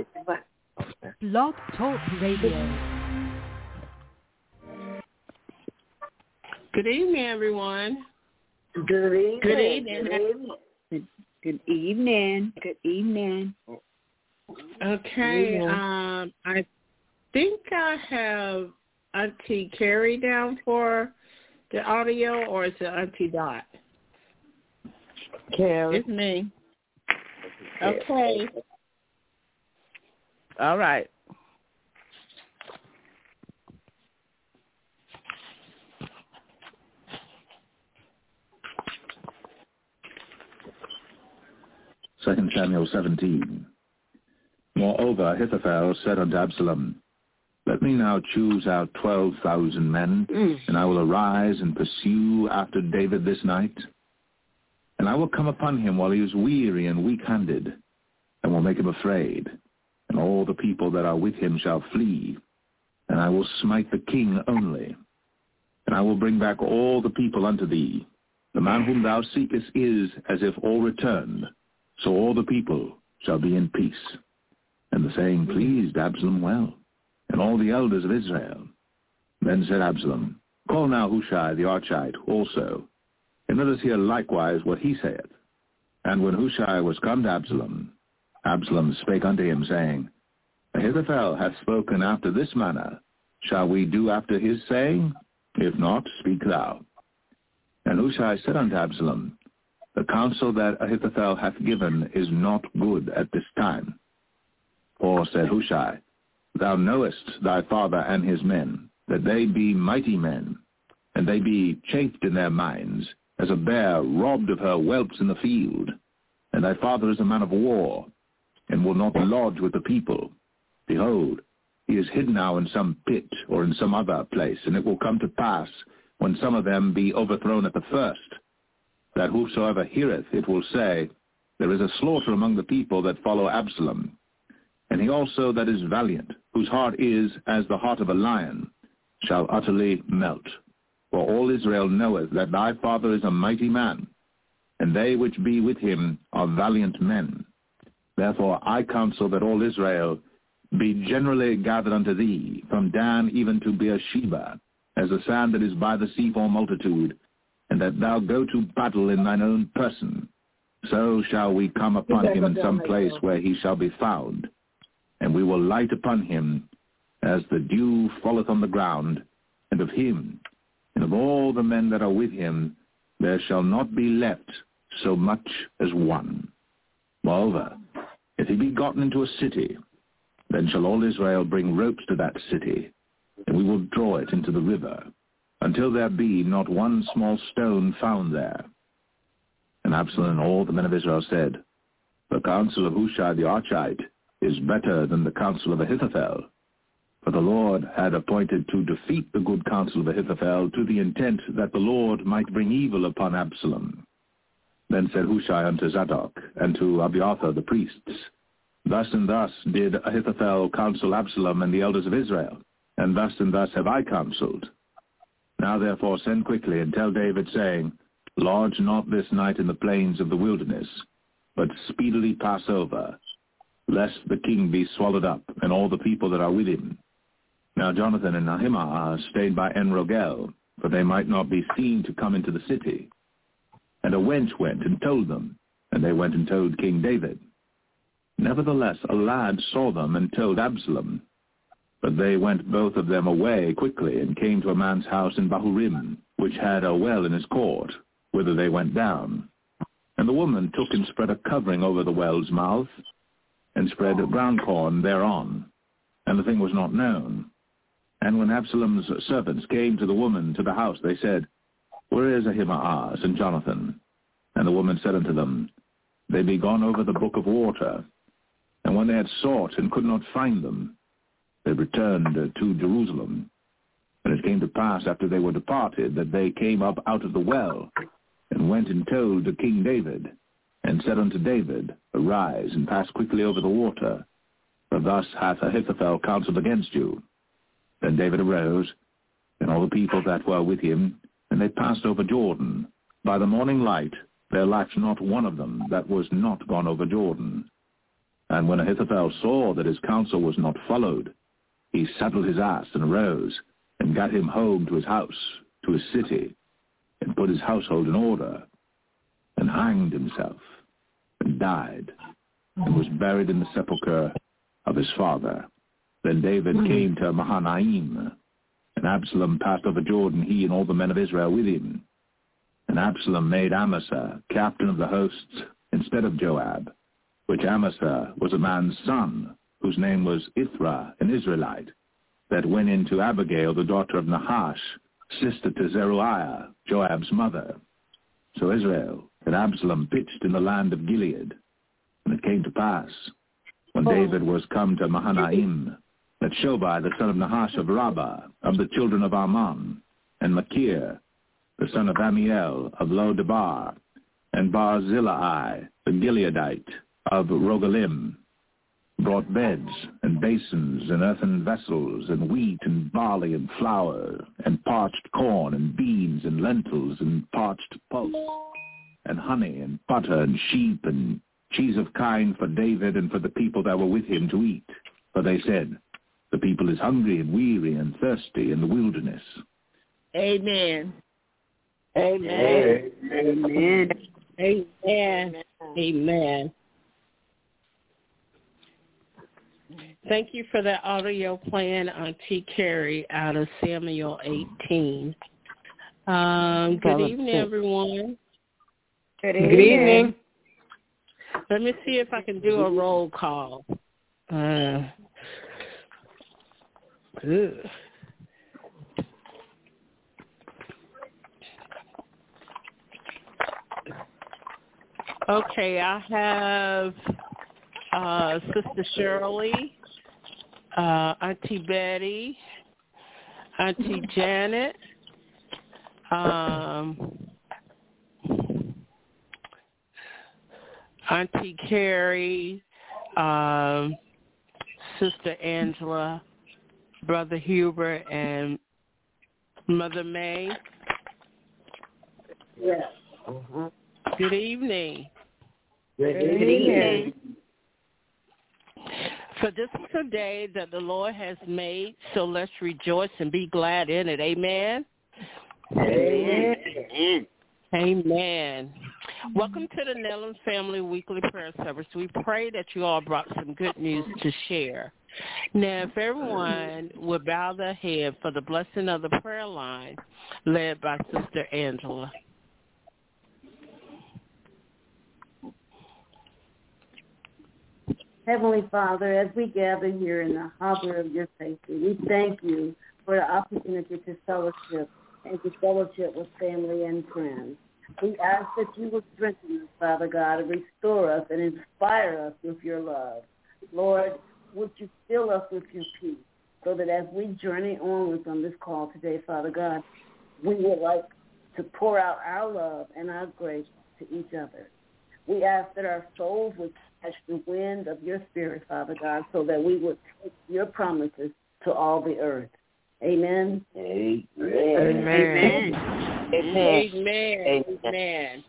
Blog Talk Radio. Good evening, everyone. Good evening. Good evening. Good evening. Good evening. Okay, I think I have Auntie Carrie down for the audio, or is it Auntie Dot? Carrie. It's me. Okay. All right. Second Samuel 17. Moreover, Ahithophel said unto Absalom, Let me now choose out 12,000 men, and I will arise and pursue after David this night. And I will come upon him while he is weary and weak-handed, and will make him afraid. And all the people that are with him shall flee, and I will smite the king only. And I will bring back all the people unto thee. The man whom thou seekest is as if all returned, so all the people shall be in peace. And the saying pleased Absalom well, and all the elders of Israel. Then said Absalom, Call now Hushai the Archite also, and let us hear likewise what he saith. And when Hushai was come to Absalom, Absalom spake unto him, saying, Ahithophel hath spoken after this manner. Shall we do after his saying? If not, speak thou. And Hushai said unto Absalom, The counsel that Ahithophel hath given is not good at this time. For, said Hushai, Thou knowest thy father and his men, that they be mighty men, and they be chafed in their minds, as a bear robbed of her whelps in the field. And thy father is a man of war, and will not lodge with the people. Behold, he is hidden now in some pit or in some other place, and it will come to pass, when some of them be overthrown at the first, that whosoever heareth it will say, There is a slaughter among the people that follow Absalom. And he also that is valiant, whose heart is as the heart of a lion, shall utterly melt. For all Israel knoweth that thy father is a mighty man, and they which be with him are valiant men. Therefore I counsel that all Israel be generally gathered unto thee, from Dan even to Beersheba, as the sand that is by the sea for multitude, and that thou go to battle in thine own person. So shall we come upon him in some place where he shall be found, and we will light upon him as the dew falleth on the ground, and of him, and of all the men that are with him, there shall not be left so much as one. Moreover, if he be gotten into a city, then shall all Israel bring ropes to that city, and we will draw it into the river, until there be not one small stone found there. And Absalom and all the men of Israel said, The counsel of Hushai the Archite is better than the counsel of Ahithophel. For the Lord had appointed to defeat the good counsel of Ahithophel, to the intent that the Lord might bring evil upon Absalom. Then said Hushai unto Zadok and to Abiathar the priests, Thus and thus did Ahithophel counsel Absalom and the elders of Israel, and thus have I counseled. Now therefore send quickly and tell David, saying, Lodge not this night in the plains of the wilderness, but speedily pass over, lest the king be swallowed up, and all the people that are with him. Now Jonathan and Ahimaaz stayed by En-Rogel, for they might not be seen to come into the city. And a wench went and told them, and they went and told King David. Nevertheless a lad saw them and told Absalom. But they went both of them away quickly, and came to a man's house in Bahurim, which had a well in his court, whither they went down. And the woman took and spread a covering over the well's mouth, and spread ground corn thereon, and the thing was not known. And when Absalom's servants came to the woman to the house, they said, Where is Ahimaaz and Jonathan? And the woman said unto them, They be gone over the brook of water. And when they had sought and could not find them, they returned to Jerusalem. And it came to pass, after they were departed, that they came up out of the well, and went and told to King David, and said unto David, Arise, and pass quickly over the water, for thus hath Ahithophel counseled against you. Then David arose, and all the people that were with him, and they passed over Jordan. By the morning light there lacked not one of them that was not gone over Jordan. And when Ahithophel saw that his counsel was not followed, he saddled his ass and arose, and gat him home to his house, to his city, and put his household in order, and hanged himself, and died, and was buried in the sepulchre of his father. Then David came to Mahanaim, and Absalom passed over Jordan, he and all the men of Israel with him. And Absalom made Amasa captain of the hosts instead of Joab, which Amasa was a man's son, whose name was Ithra, an Israelite, that went in to Abigail, the daughter of Nahash, sister to Zeruiah, Joab's mother. So Israel and Absalom pitched in the land of Gilead. And it came to pass, when David was come to Mahanaim, that Shobai, the son of Nahash of Rabbah, of the children of Ammon, and Machir, the son of Amiel of Lo-debar, and Barzillai, the Gileadite of Rogelim, brought beds and basins and earthen vessels and wheat and barley and flour and parched corn and beans and lentils and parched pulse and honey and butter and sheep and cheese of kine for David and for the people that were with him to eat. For they said, the people is hungry and weary and thirsty in the wilderness. Amen. Amen. Amen. Amen. Amen. Thank you for that audio playing, Auntie Carrie, out of Samuel 18. Good evening, everyone. Good evening. Let me see if I can do a roll call. Okay, I have Sister Shirley, Auntie Betty, Auntie Janet, Auntie Carrie, Sister Angela, Brother Hubert, and Mother May. Yes. Good evening. Good evening. For this is a day that the Lord has made, so let's rejoice and be glad in it. Amen? Amen. Amen. Welcome to the Nellam Family Weekly Prayer Service. We pray that you all brought some good news to share. Now, if everyone would bow their head for the blessing of the prayer line led by Sister Angela. Heavenly Father, as we gather here in the harbor of your safety, we thank you for the opportunity to fellowship and to fellowship with family and friends. We ask that you will strengthen us, Father God, and restore us and inspire us with your love. Lord, would you fill us with your peace so that as we journey onwards on this call today, Father God, we would like to pour out our love and our grace to each other. We ask that our souls would catch the wind of your spirit, Father God, so that we would take your promises to all the earth. Amen. Amen. Amen. Amen. Amen.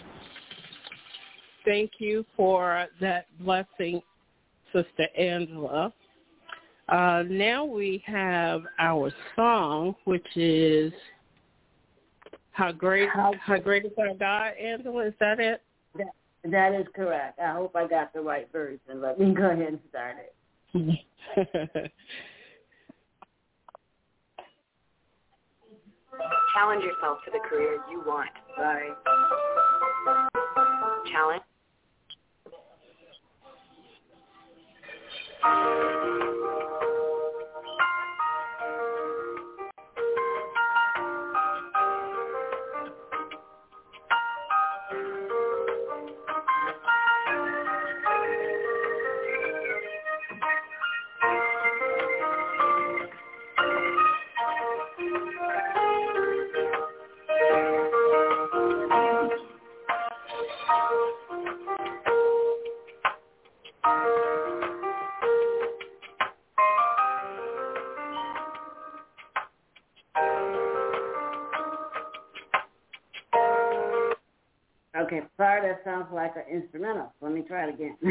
Thank you for that blessing, Sister Angela. Now we have our song, which is How Great is Our God, Angela? Is that it? That is correct. I hope I got the right version. Let me go ahead and start it. Challenge yourself to the career you want. Sorry. Challenge. Okay, sorry, that sounds like an instrumental. Let me try it again.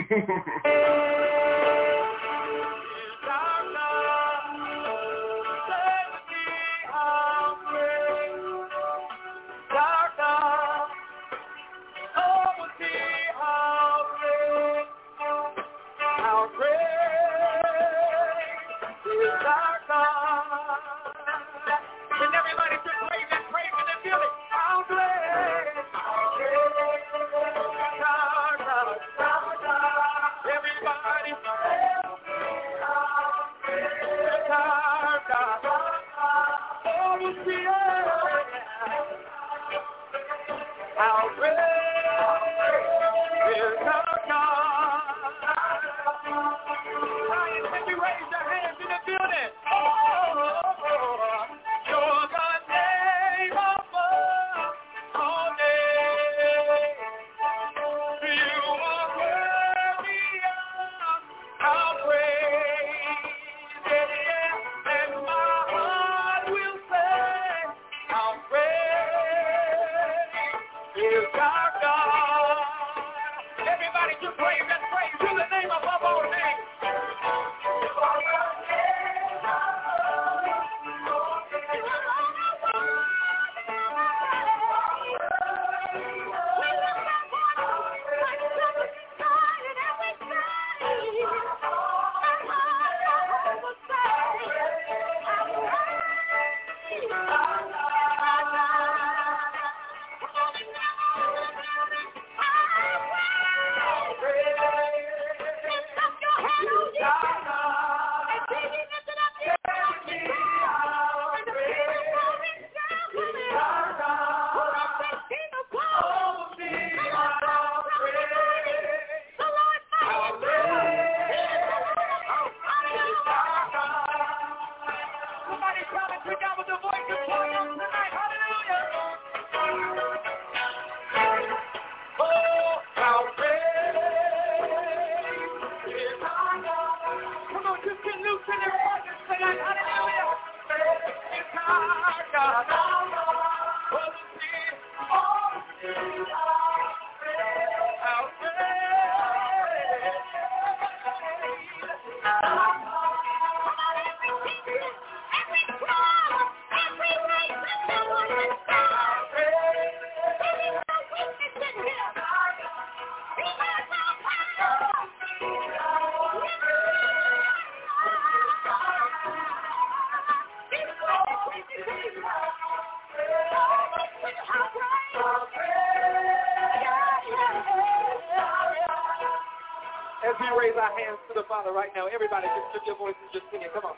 As we raise our hands to the Father right now, everybody just lift your voice and just sing it. Come on.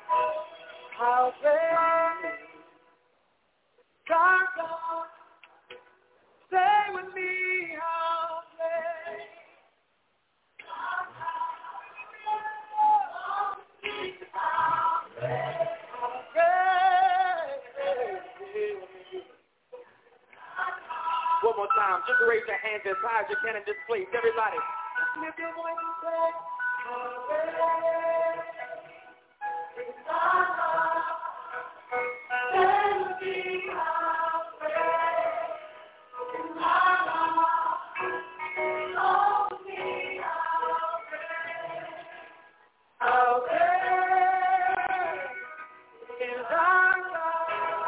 How great our God, say with me, how great One more time, just raise your hands as high as you can in this place, everybody. Lift your voice and say, how great is our God. Say with me, how great is our God. Know me, how great is our God.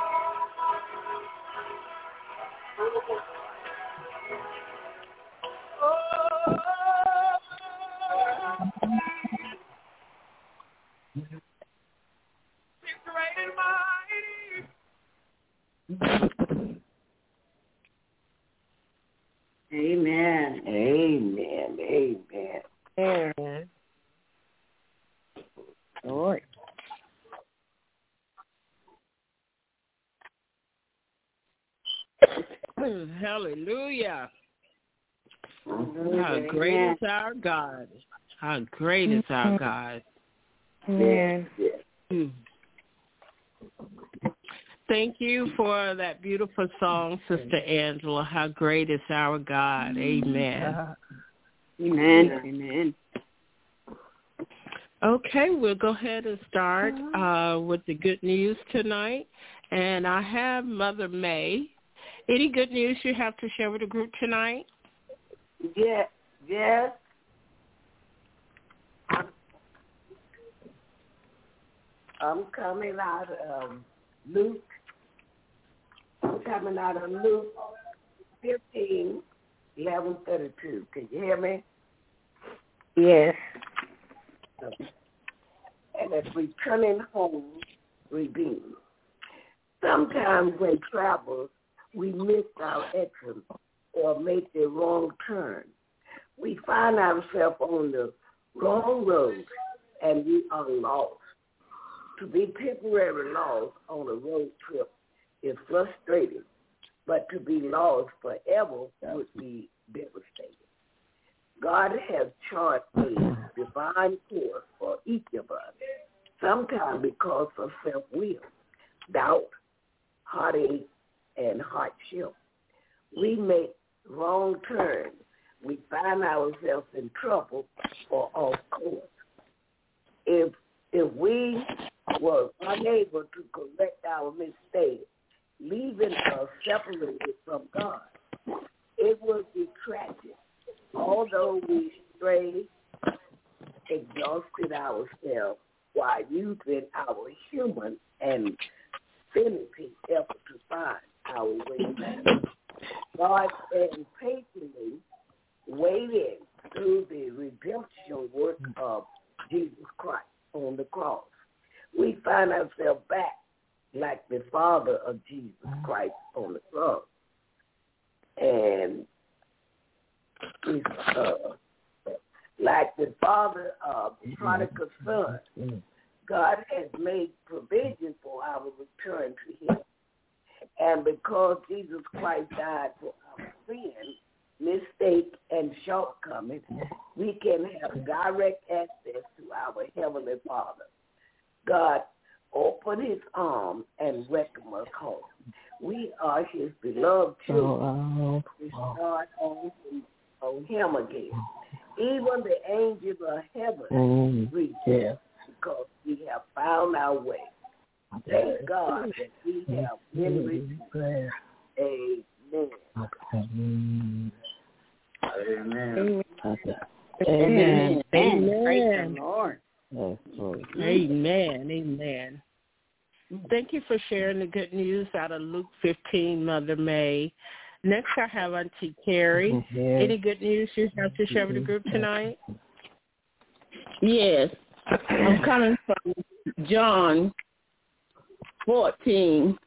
Amen. Amen. Amen. Amen. Lord. Hallelujah. Hallelujah. How great Amen. is our God. How great is our God. Amen. Thank you for that beautiful song, Sister Angela. How great is our God. Amen. Amen. Amen. Okay, we'll go ahead and start with the good news tonight. And I have Mother May. Any good news you have to share with the group tonight? Yes. I'm coming out of Luke. I'm coming out of Luke 15, 11:32. Can you hear me? Yes. And as returning home, redeemed. Sometimes when travel, we miss our exit or make the wrong turn. We find ourselves on the wrong road and we are lost. To be temporarily lost on a road trip is frustrating, but to be lost forever would be devastating. God has charted a divine course for each of us, sometimes because of self-will, doubt, heartache, and hardship. We make wrong turns. We find ourselves in trouble or off course. If we were unable to correct our mistakes, leaving us separated from God, it would be tragic. Although we strayed, exhausted ourselves while using our human and finity effort to find our way back. God stands patiently waiting through the redemption work of Jesus Christ on the cross. We find ourselves back like the Father of Jesus Christ on the cross. And like the father of the prodigal son, God has made provision for our return to him. And because Jesus Christ died for our sins, mistakes, and shortcomings, we can have direct access to our Heavenly Father. God opened his arms and welcomed us home. We are his beloved children. We start on him again. Even the angels of heaven rejoice because we have found our way. Thank God that we have been redeemed. Amen. Amen. Amen. Amen. Praise the Lord. Amen. Amen. Thank you for sharing the good news out of Luke 15, Mother May. Next, I have Auntie Carrie. Any good news you have to share with the group tonight? Yes. I'm coming from John 14.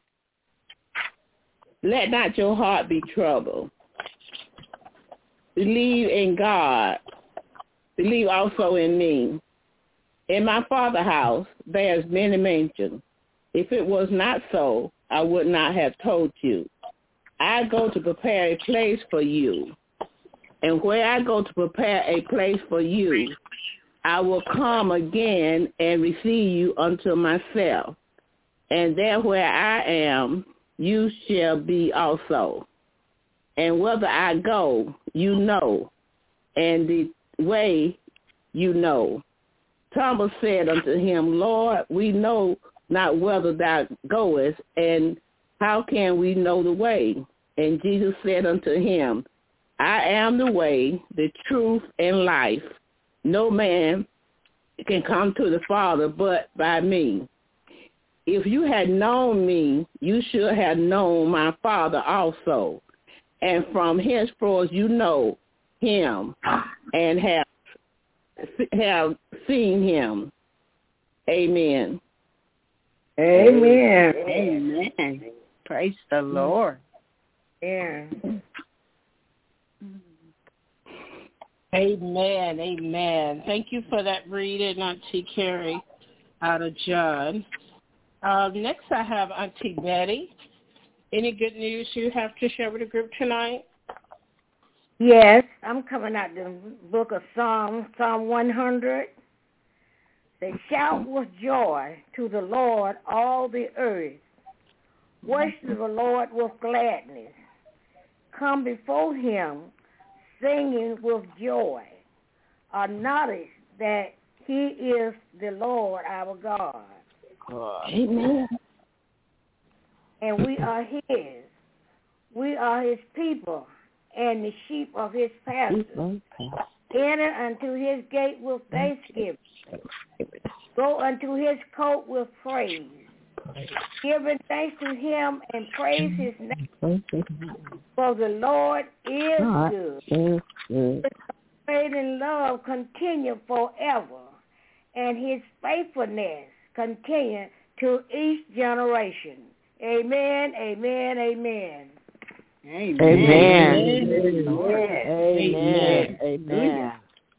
Let not your heart be troubled. Believe in God. Believe also in me. In my Father's house, there's many mansions. If it was not so, I would not have told you. I go to prepare a place for you. And where I go to prepare a place for you, I will come again and receive you unto myself. And there where I am, you shall be also. And whither I go, you know, and the way you know. Thomas said unto him, Lord, we know not whither thou goest, and how can we know the way? And Jesus said unto him, I am the way, the truth, and life. No man can come to the Father but by me. If you had known me, you should have known my Father also. And from henceforth you know him and have seen him. Amen. Amen. Amen. Praise the Lord. Yeah. Amen. Amen. Thank you for that reading, Auntie Carrie, out of John. Next, I have Auntie Betty. Any good news you have to share with the group tonight? Yes, I'm coming out the book of Psalm 100. Say, shout with joy to the Lord, all the earth. Worship the Lord with gladness. Come before him, singing with joy. Acknowledge that he is the Lord our God. Amen. And we are his. We are his people and the sheep of his pasture. Enter unto his gate with thanksgiving. Go unto his court with praise. Giving thanks to him and praise his name. For the Lord is good. His faith and love continue forever, and his faithfulness continue to each generation. Amen, amen, amen. Amen. Amen. Amen. Amen.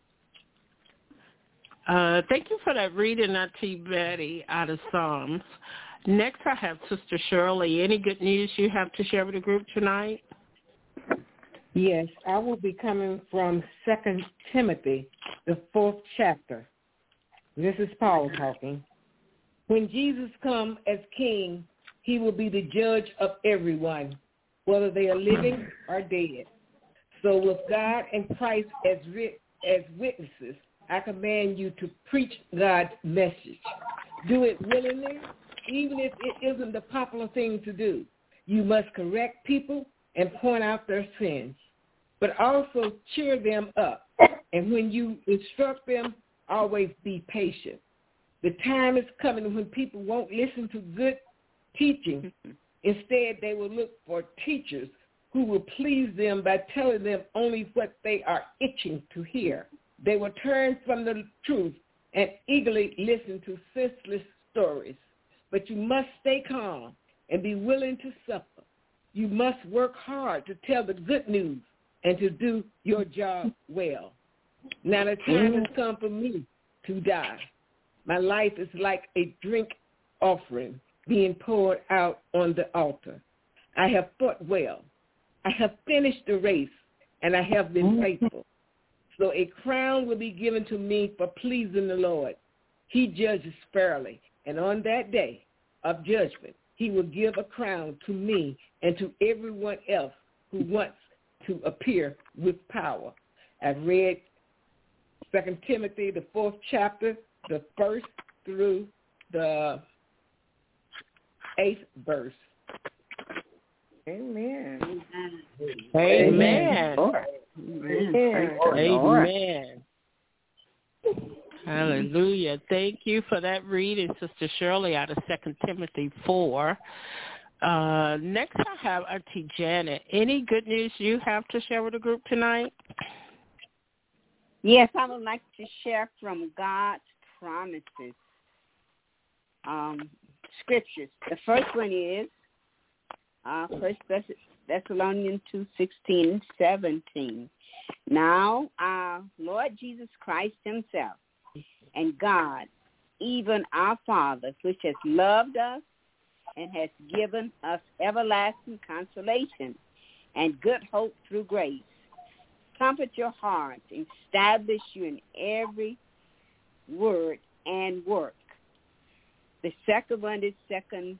Thank you for that reading, Auntie Betty, out of Psalms. Next, I have Sister Shirley. Any good news you have to share with the group tonight? Yes, I will be coming from 2 Timothy, the 4th chapter. This is Paul talking. When Jesus comes as king, he will be the judge of everyone, whether they are living or dead. So with God and Christ as witnesses, I command you to preach God's message. Do it willingly, even if it isn't the popular thing to do. You must correct people and point out their sins, but also cheer them up. And when you instruct them, always be patient. The time is coming when people won't listen to good teaching. Instead, they will look for teachers who will please them by telling them only what they are itching to hear. They will turn from the truth and eagerly listen to senseless stories. But you must stay calm and be willing to suffer. You must work hard to tell the good news and to do your job well. Now the time has come for me to die. My life is like a drink offering being poured out on the altar. I have fought well. I have finished the race, and I have been faithful. So a crown will be given to me for pleasing the Lord. He judges fairly, and on that day of judgment, he will give a crown to me and to everyone else who wants to appear with power. I've read 2 Timothy, the 4th chapter, the 1st through the 8th verse. Amen. Amen. Amen. Amen. Hallelujah. Thank you for that reading, Sister Shirley, out of 2 Timothy 4. Next, I have Auntie Janet. Any good news you have to share with the group tonight? Yes, I would like to share from God's promises, scriptures. The first one is 1 Thessalonians 2:16 and 17. Now our Lord Jesus Christ himself and God, even our Father, which has loved us and has given us everlasting consolation and good hope through grace, comfort your hearts, establish you in every word and work. The second one is 2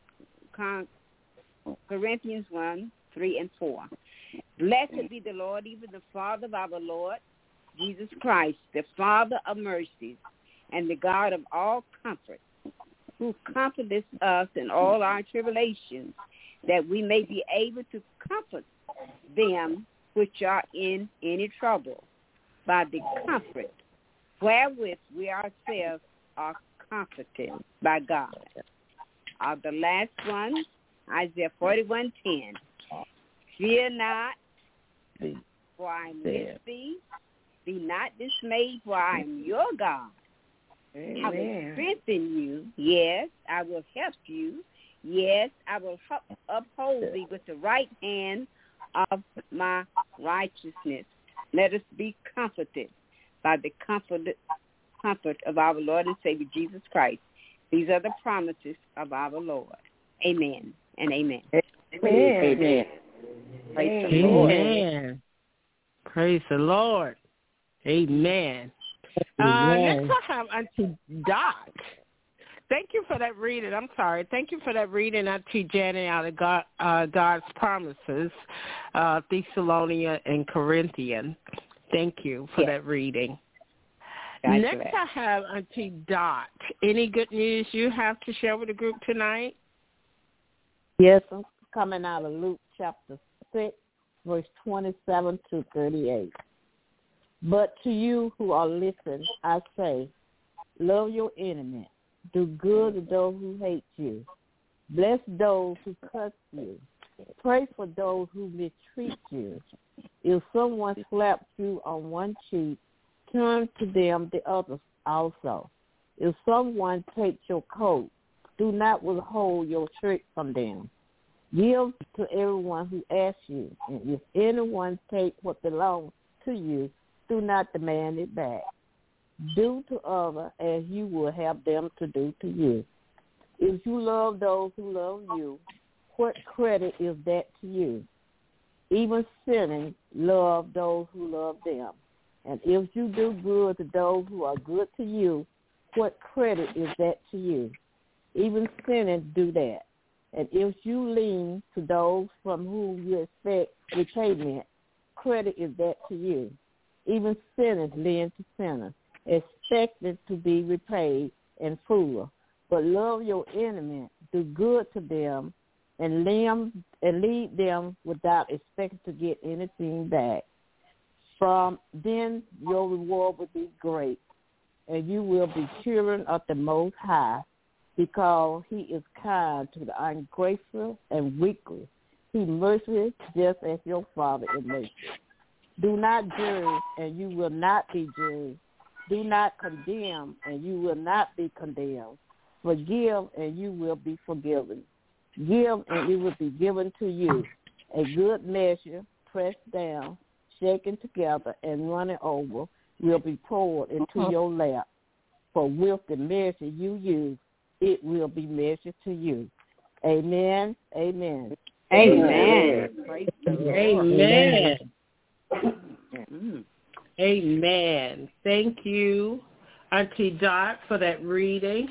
Corinthians 1:3 and 4. Blessed be the Lord, even the Father of our Lord Jesus Christ, the Father of mercies and the God of all comfort, who comforteth us in all our tribulations, that we may be able to comfort them which are in any trouble, by the comfort wherewith we ourselves are comforted by God. The last one, Isaiah 41:10. Fear not, for I am with thee. Be not dismayed, for I am your God. Amen. I will strengthen you. Yes, I will help you. Yes, I will uphold thee with the right hand of my righteousness. Let us be comforted by the comfort of our Lord and Savior Jesus Christ. These are the promises of our Lord. Amen and amen. Amen. Amen. Praise the Lord. Amen. Praise the Lord. Amen. Next I have Auntie Dot. Thank you for that reading. I'm sorry. Thank you for that reading, Auntie Janet, out of God's promises, Thessalonians and Corinthians. Thank you for that reading. Next I have Auntie Dot. Any good news you have to share with the group tonight? Yes, I'm coming out of Luke chapter 6, verse 27 to 38. But to you who are listening, I say, love your enemy. Do good to those who hate you. Bless those who curse you. Pray for those who mistreat you. If someone slaps you on one cheek, turn to them the other also. If someone takes your coat, do not withhold your shirt from them. Give to everyone who asks you, and if anyone takes what belongs to you, do not demand it back. Do to others as you would have them to do to you. If you love those who love you, what credit is that to you? Even sinners love those who love them. And if you do good to those who are good to you, what credit is that to you? Even sinners do that. And if you lean to those from whom you expect repayment, credit is that to you. Even sinners lend to sinners, expecting to be repaid in full. But love your enemy, do good to them, and lead them without expecting to get anything back. From then your reward will be great, and you will be children of the Most High, because he is kind to the ungrateful and wicked. He merciful just as your Father is merciful. Do not judge, and you will not be judged. Do not condemn, and you will not be condemned. Forgive, and you will be forgiven. Give, and it will be given to you. A good measure, pressed down, shaken together, and running over, will be poured into your lap. For with the measure you use, it will be measured to you. Amen. Amen. Amen. Amen. Amen. Amen. Thank you, Auntie Dot, for that reading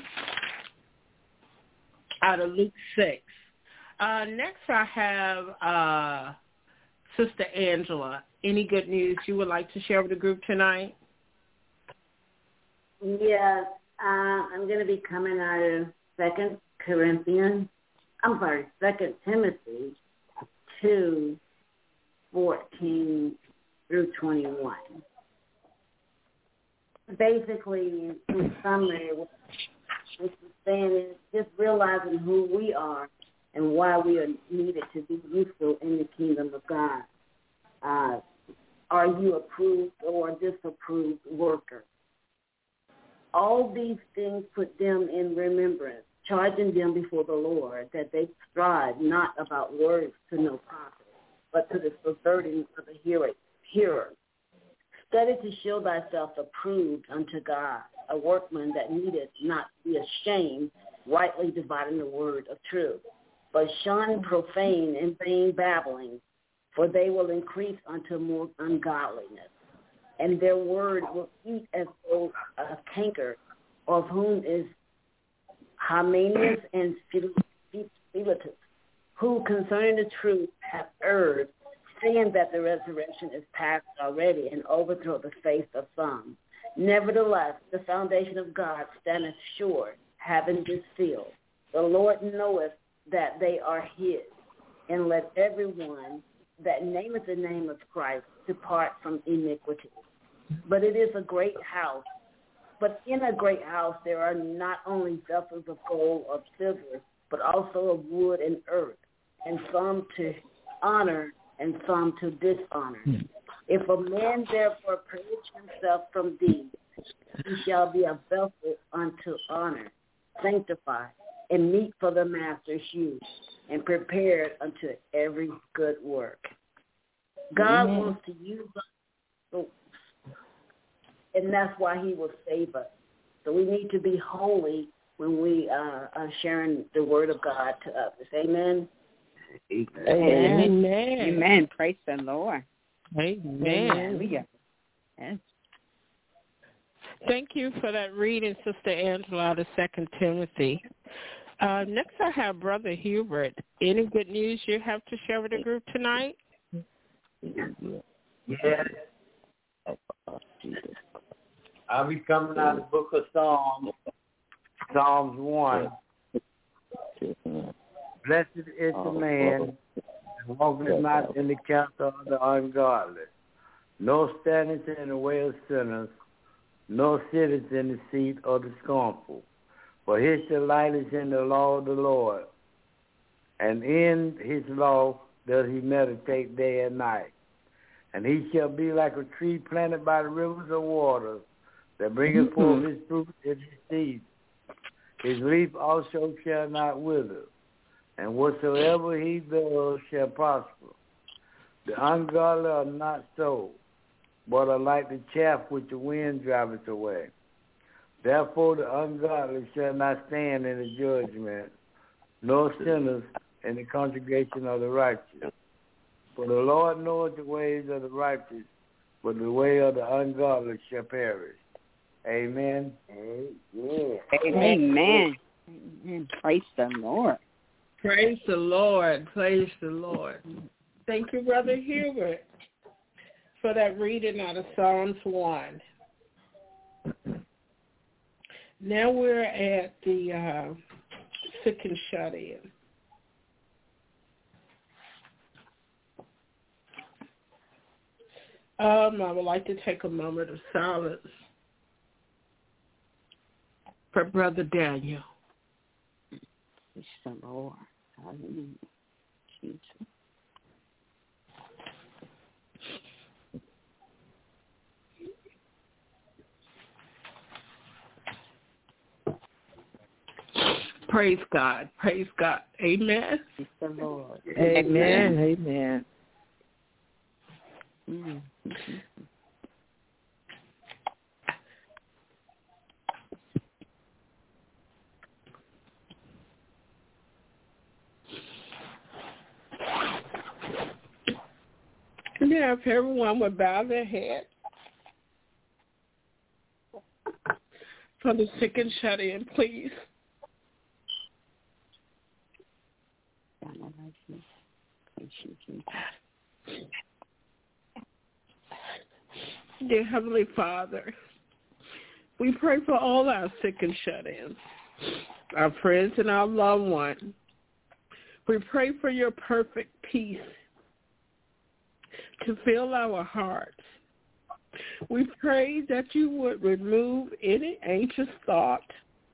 out of Luke 6. Next I have Sister Angela. Any good news you would like to share with the group tonight? Yes, I'm going to be coming out of 2 Timothy 2:14 through 21. Basically, in summary, what this is saying is just realizing who we are and why we are needed to be useful in the kingdom of God. Are you approved or disapproved worker? All these things put them in remembrance, charging them before the Lord that they strive not about words to no profit, but to the subverting of the hearer. Study to show thyself approved unto God, a workman that needeth not be ashamed, rightly dividing the word of truth. But shun profane and vain babbling, for they will increase unto more ungodliness. And their word will eat as though a canker, of whom is Hymenaeus and Philetus, who concerning the truth have erred, saying that the resurrection is past already, and overthrow the faith of some. Nevertheless, the foundation of God standeth sure, having this seal. The Lord knoweth that they are his, and let everyone that nameth the name of Christ depart from iniquity. But it is a great house. But in a great house there are not only vessels of gold or silver, but also of wood and earth, and some to honor and some to dishonor. If a man therefore purge himself from these, he shall be a vessel unto honor, sanctified, and meet for the master's use, and prepared unto every good work. God wants to use us, and that's why he will save us. So we need to be holy when we are sharing the word of God to others. Amen? Amen. Amen. Amen. Praise the Lord. Amen. Yes. Thank you for that reading, Sister Angela, out of 2 Timothy. Next I have Brother Hubert. Any good news you have to share with the group tonight? Yes. I'll be coming out of the book of Psalms, Psalms 1. Blessed is the man walketh not in the counsel of the ungodly, nor standeth in the way of sinners, nor sitteth in the seat of the scornful. For his delight is in the law of the Lord, and in his law does he meditate day and night. And he shall be like a tree planted by the rivers of water, that bringeth forth his fruit in his season. His leaf also shall not wither, and whatsoever he does shall prosper. The ungodly are not so, but are like the chaff which the wind driveth away. Therefore the ungodly shall not stand in the judgment, nor sinners in the congregation of the righteous. For the Lord knoweth the ways of the righteous, but the way of the ungodly shall perish. Amen. Amen. Amen. Amen. Praise the Lord. Praise the Lord. Praise the Lord. Thank you, Brother Hubert, for that reading out of Psalms 1. Now we're at the sick and shut in. I would like to take a moment of silence for Brother Daniel. Praise the Lord. Hallelujah. Jesus. Praise God. Praise God. Amen. Praise the Lord. Amen. Amen. Mm-hmm. Yeah, if everyone would bow their head for the sick and shut in, please. Dear Heavenly Father, we pray for all our sick and shut-ins, our friends and our loved ones. We pray for your perfect peace to fill our hearts. We pray that you would remove any anxious thought,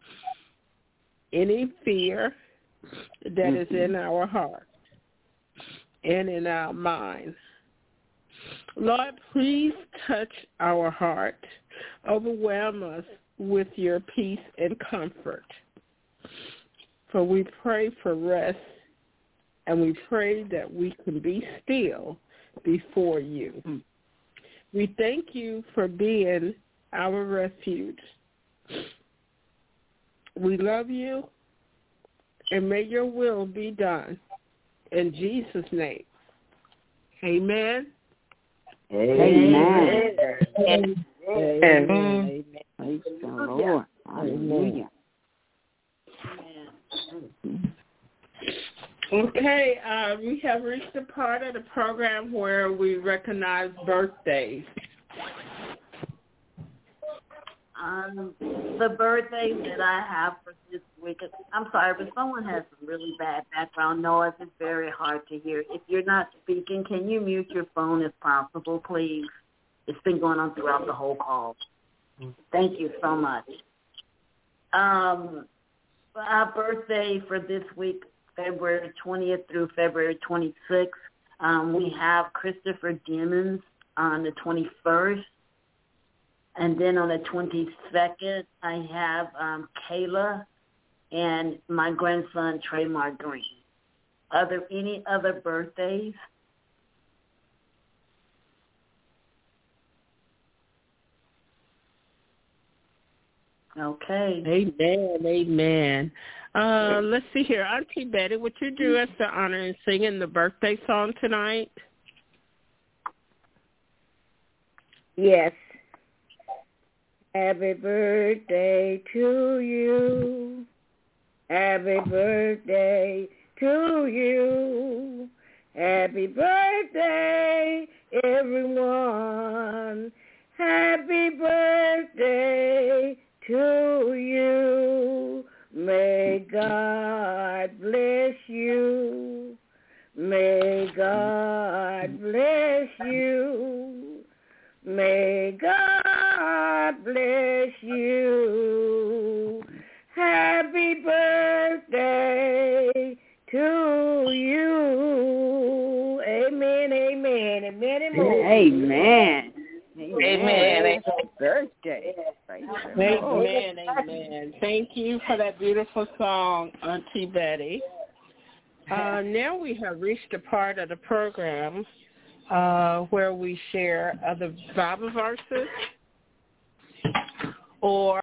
any fear that is in our heart and in our mind. Lord, please touch our heart. Overwhelm us with your peace and comfort. For we pray for rest, and we pray that we can be still before you. We thank you for being our refuge. We love you, and may your will be done. In Jesus' name, amen. Amen. Amen. Amen. Praise the Lord. Hallelujah. Okay, we have reached the part of the program where we recognize birthdays. The birthdays that I have for this week, I'm sorry, but someone has some really bad background noise. It's very hard to hear. If you're not speaking, can you mute your phone if possible, please? It's been going on throughout the whole call. Thank you so much. Our birthday for this week, February 20th through February 26th, we have Christopher Demons on the 21st. And then on the 22nd, I have Kayla and my grandson, Trey Margreen. Are there any other birthdays? Okay. Amen, amen. Let's see here. Auntie Betty, would you do us the honor in singing the birthday song tonight? Yes. Happy birthday to you. Happy birthday to you. Happy birthday, everyone. Happy birthday to you. May God bless you. May God you. May God bless you. Happy birthday to you. Amen, amen, and many more. Amen. Amen. Birthday. Amen. Amen. Thank you for that beautiful song, Auntie Betty. Now we have reached a part of the program where we share other Bible verses or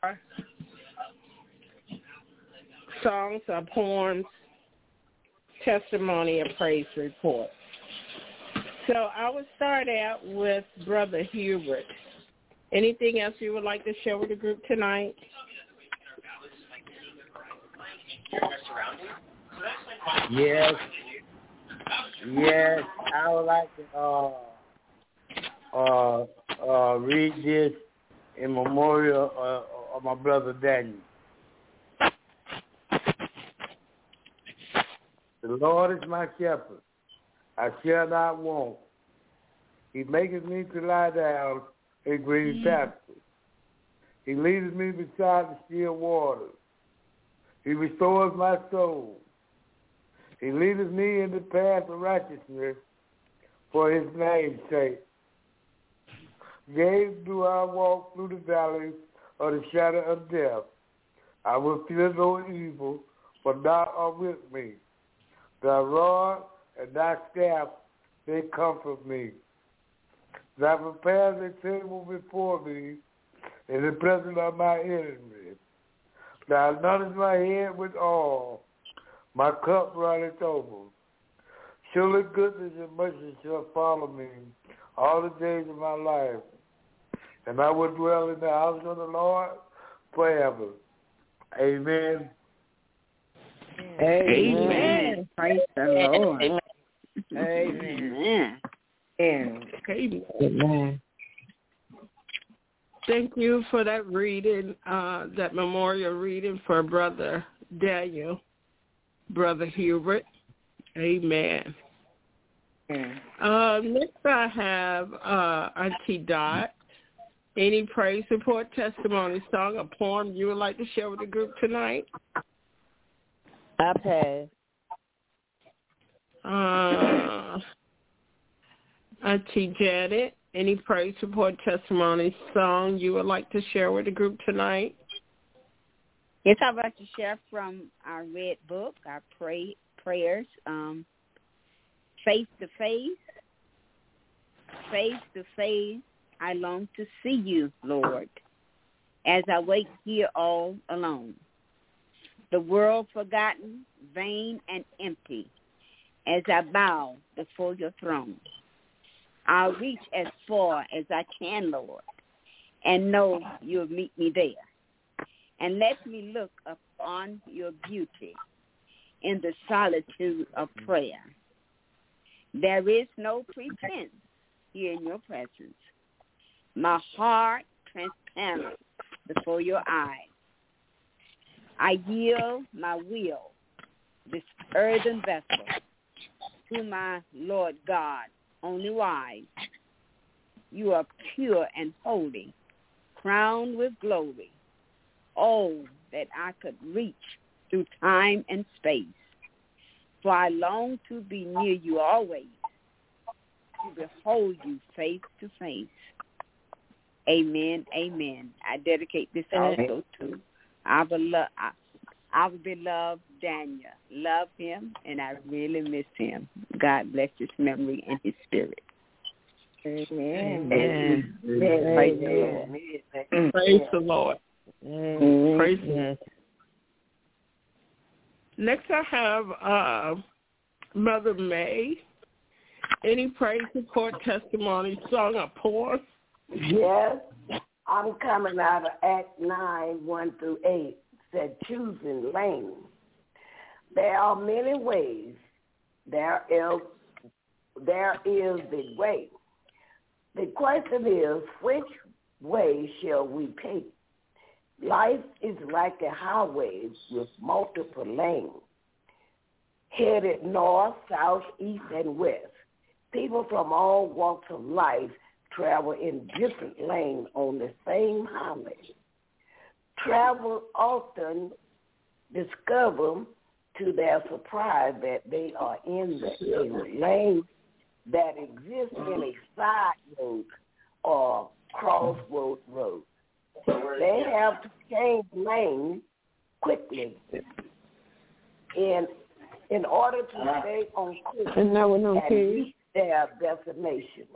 songs or poems, testimony, and praise report. So I would start out with Brother Hubert. Anything else you would like to share with the group tonight? Yes, I would like to read this in memorial of my brother Daniel. The Lord is my shepherd, I shall not want. He maketh me to lie down in green pastures. He leadeth me beside the still waters. He restores my soul. He leadeth me in the path of righteousness for his name's sake. Yea, do I walk through the valley of the shadow of death, I will fear no evil, for thou art with me. Thy rod and thy staff, they comfort me. Thou preparest a table before me in the presence of my enemies. Thou anointest my head with oil. My cup runneth over. Surely goodness and mercy shall follow me all the days of my life, and I will dwell in the house of the Lord forever. Amen. Amen. Praise the Lord. Amen. Amen. Thank you for that reading, that memorial reading for Brother Daniel, Brother Hubert. Amen. Next I have Auntie Dot. Any praise report, testimony, song, or poem you would like to share with the group tonight? I pass. Auntie Janet, any praise report, testimony, song you would like to share with the group tonight? Yes, I'd like to share from our red book, our prayers. Face to face, I long to see you, Lord, as I wait here all alone. The world forgotten, vain and empty, as I bow before your throne. I'll reach as far as I can, Lord, and know you'll meet me there. And let me look upon your beauty in the solitude of prayer. There is no pretense here in your presence. My heart transparent before your eyes. I yield my will, this earthen vessel, to my Lord God, only wise. You are pure and holy, crowned with glory. Oh, that I could reach through time and space. For I long to be near you always, to behold you face to face. Amen, amen. I dedicate this also to our beloved Daniel. Love him, and I really miss him. God bless his memory and his spirit. Amen. Amen. Praise the Lord. Praise the Lord. Praise the Lord. Next I have Mother May. Any praise report, testimony, song, or poem? Yes. I'm coming out of Act 9, 1-8. Said choosing lane. There are many ways. There is the way. The question is, which way shall we take? Life is like a highway with multiple lanes, headed north, south, east, and west. People from all walks of life travel in different lanes on the same highway. Travel often discover to their surprise that they are in a lane that exists in a side road or crossroad road. They have to change lanes quickly in order to stay on course and reach their destination.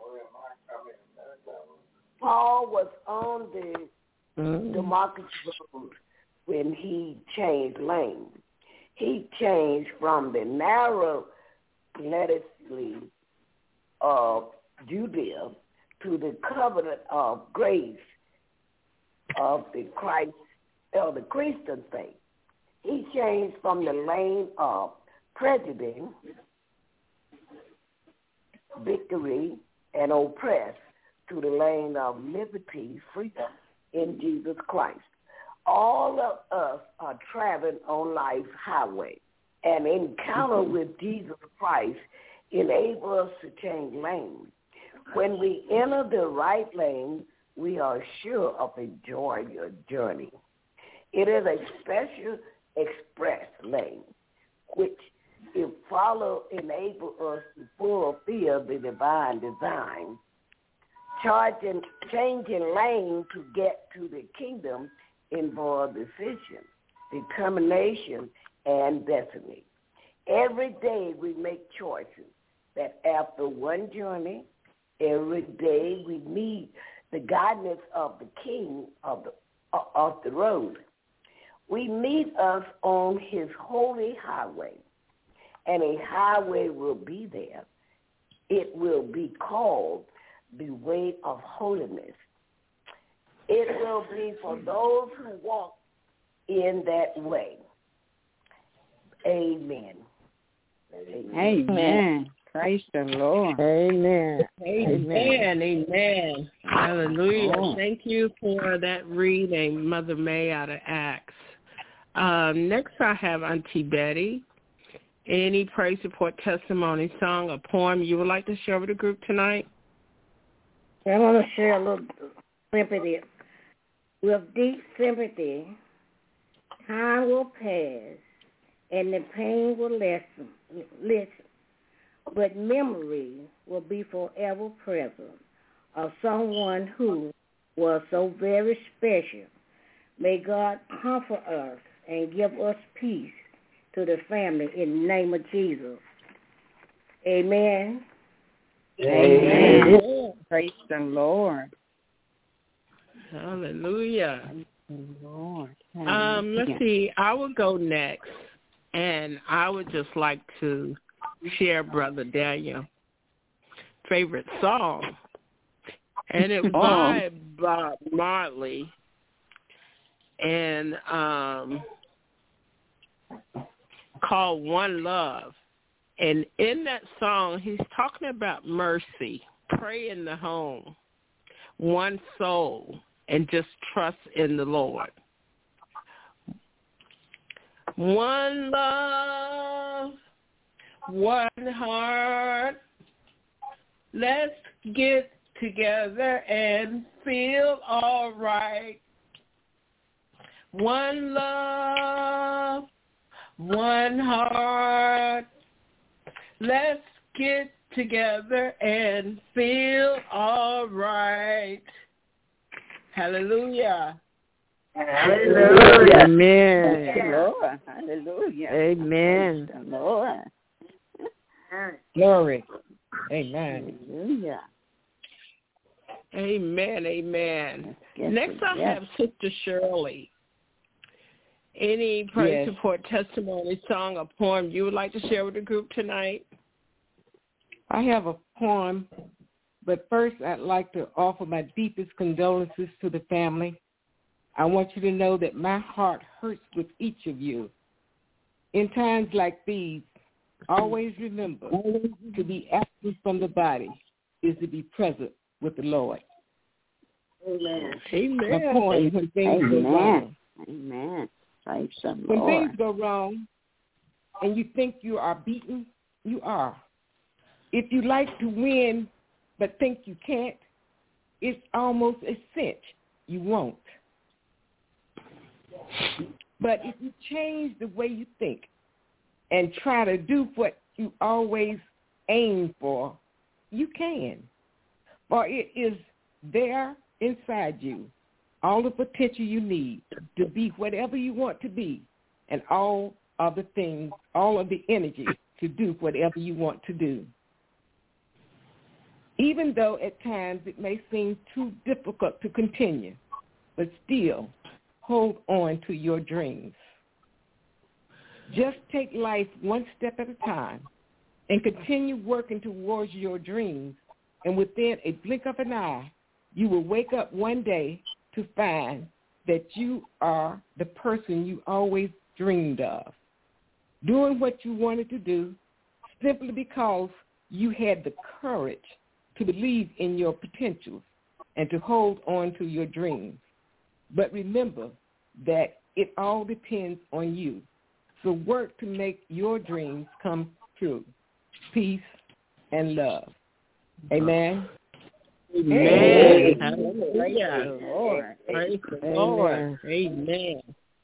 Paul was on the Damascus Road when he changed lanes. He changed from the narrow peninsula of Judea to the covenant of grace of the Christ or the Christian faith. He changed from the lane of prejudice, victory, and oppress to the lane of liberty, freedom in Jesus Christ. All of us are traveling on life's highway. An encounter with Jesus Christ enables us to change lanes. When we enter the right lane, we are sure of enjoying your journey. It is a special express lane, which, if followed, enables us to fulfill the divine design. Changing lane to get to the kingdom involves decision, determination, and destiny. Every day we make choices that after one journey, every day we meet the guidance of the King of the road. We meet us on his holy highway, and a highway will be there. It will be called the way of holiness. It will be for those who walk in that way. Amen. Amen. Praise the Lord. Amen. Amen. Amen. Hallelujah. Thank you for that reading, Mother May out of Acts. Next I have Auntie Betty. Any praise report, testimony, song, or poem you would like to share with the group tonight? I want to share a little sympathy. With deep sympathy, time will pass and the pain will lessen, but memory will be forever present of someone who was so very special. May God comfort us and give us peace to the family in the name of Jesus. Amen. Amen. Amen. Praise the Lord. Hallelujah. Lord. Let's see. I will go next, and I would just like to share Brother Daniel's favorite song, and it's by Bob Marley, and called One Love. And in that song, he's talking about mercy, pray in the home, one soul, and just trust in the Lord. One love, one heart, let's get together and feel all right. One love, one heart, let's get together and feel all right. Hallelujah. Hallelujah. Amen. Lord. Hallelujah. Amen. Praise the Lord. Glory. Amen. Hallelujah. Amen. Amen. Next I have Sister Shirley. Any praise report, testimony, song, or poem you would like to share with the group tonight? I have a poem, but first I'd like to offer my deepest condolences to the family. I want you to know that my heart hurts with each of you. In times like these, always remember to be absent from the body is to be present with the Lord. Amen. Amen. My poem, when things go wrong. Amen. Praise the Lord. When things go wrong and you think you are beaten, you are. if you like to win but think you can't, it's almost a cinch you won't. But if you change the way you think and try to do what you always aim for, you can. For it is there inside you, all the potential you need to be whatever you want to be, and all of the things, all of the energy to do whatever you want to do. Even though at times it may seem too difficult to continue, but still hold on to your dreams. Just take life one step at a time and continue working towards your dreams, and within a blink of an eye, you will wake up one day to find that you are the person you always dreamed of, doing what you wanted to do simply because you had the courage to believe in your potentials and to hold on to your dreams. But remember that it all depends on you. So work to make your dreams come true. Peace and love. Amen. Amen. Hallelujah. Lord. Praise the Lord. Amen.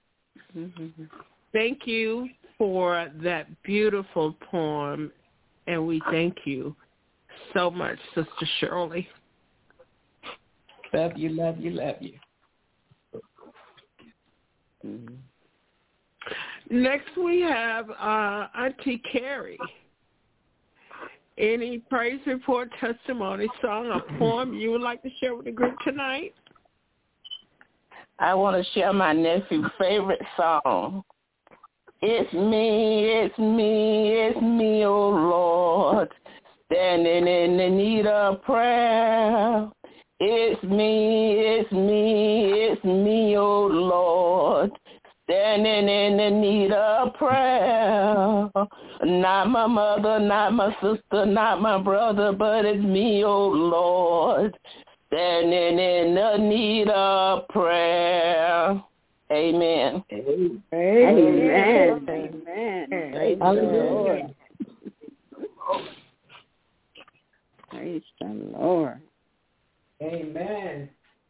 Thank you for that beautiful poem, and we thank you so much, Sister Shirley. Love you, love you, love you. Next we have Auntie Carrie. Any praise report, testimony, song, or poem you would like to share with the group tonight? I want to share my nephew's favorite song. It's me, oh Lord, standing in the need of prayer. It's me, oh Lord, standing in the need of prayer. Not my mother, not my sister, not my brother, but it's me, oh Lord, standing in the need of prayer. Amen. Amen. Amen. Amen. Hallelujah. Praise the Lord. Amen.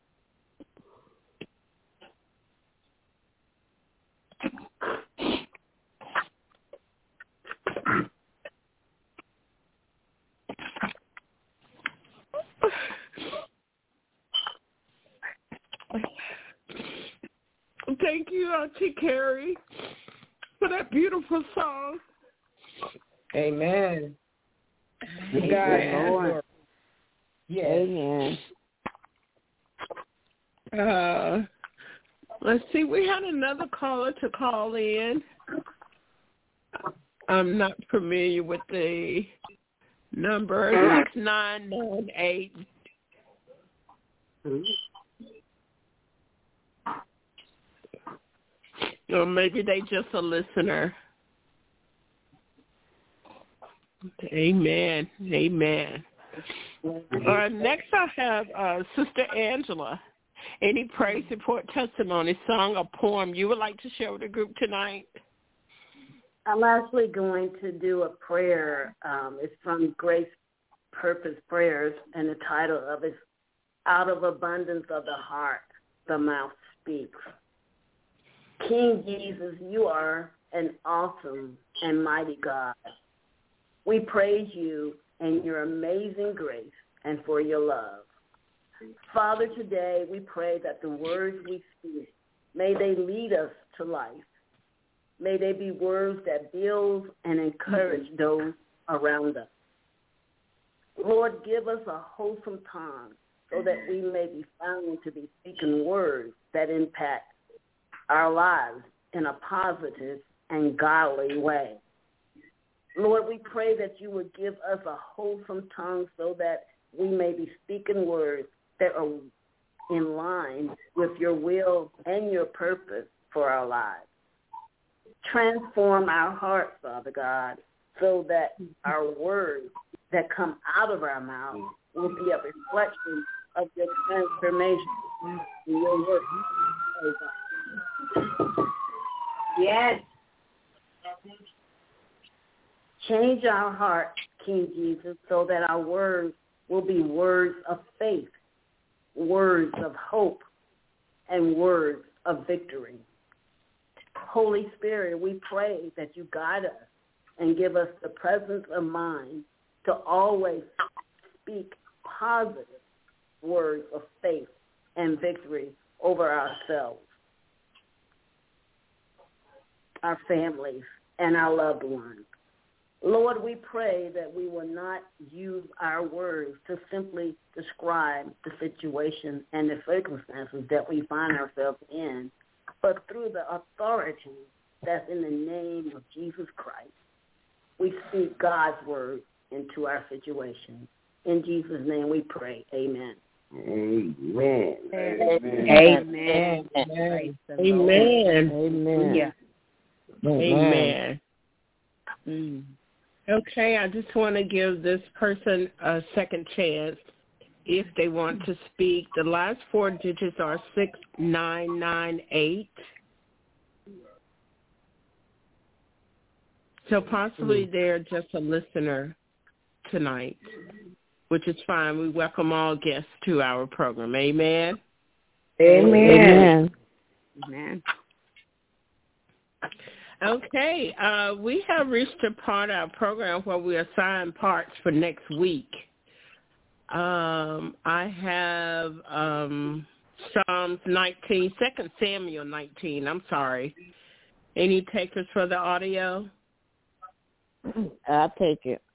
Thank you, Auntie Carrie, for that beautiful song. Amen. Amen. Lord. Yes. Amen. Let's see. We had another caller to call in. I'm not familiar with the number. 6998. Or maybe they just a listener. Amen. Amen. Next I have Sister Angela. Any praise report, testimony, song, or poem you would like to share with the group tonight? I'm actually going to do a prayer. It's from Grace Purpose Prayers, and the title of it is Out of Abundance of the Heart, the Mouth Speaks. King Jesus, you are an awesome and mighty God. We praise you and your amazing grace and for your love. Father, today we pray that the words we speak, may they lead us to life. May they be words that build and encourage those around us. Lord, give us a wholesome tongue so that we may be found to be speaking words that impact our lives in a positive and godly way. Lord, we pray that you would give us a wholesome tongue so that we may be speaking words that are in line with your will and your purpose for our lives. Transform our hearts, Father God, so that our words that come out of our mouth will be a reflection of your transformation in your work. Yes. Change our hearts, King Jesus, so that our words will be words of faith, words of hope, and words of victory. Holy Spirit, we pray that you guide us and give us the presence of mind to always speak positive words of faith and victory over ourselves, our families, and our loved ones. Lord, we pray that we will not use our words to simply describe the situation and the circumstances that we find ourselves in, but through the authority that's in the name of Jesus Christ, we speak God's word into our situation. In Jesus' name we pray. Amen. Amen. Amen. Amen. Amen. Amen. Amen. Okay, I just want to give this person a second chance if they want to speak. The last 4 digits are 6998. So possibly they're just a listener tonight, which is fine. We welcome all guests to our program. Amen. Amen. Amen. Okay, we have reached a part of our program where we assign parts for next week. I have Psalms 19, 2 Samuel 19, I'm sorry. Any takers for the audio? I'll take it.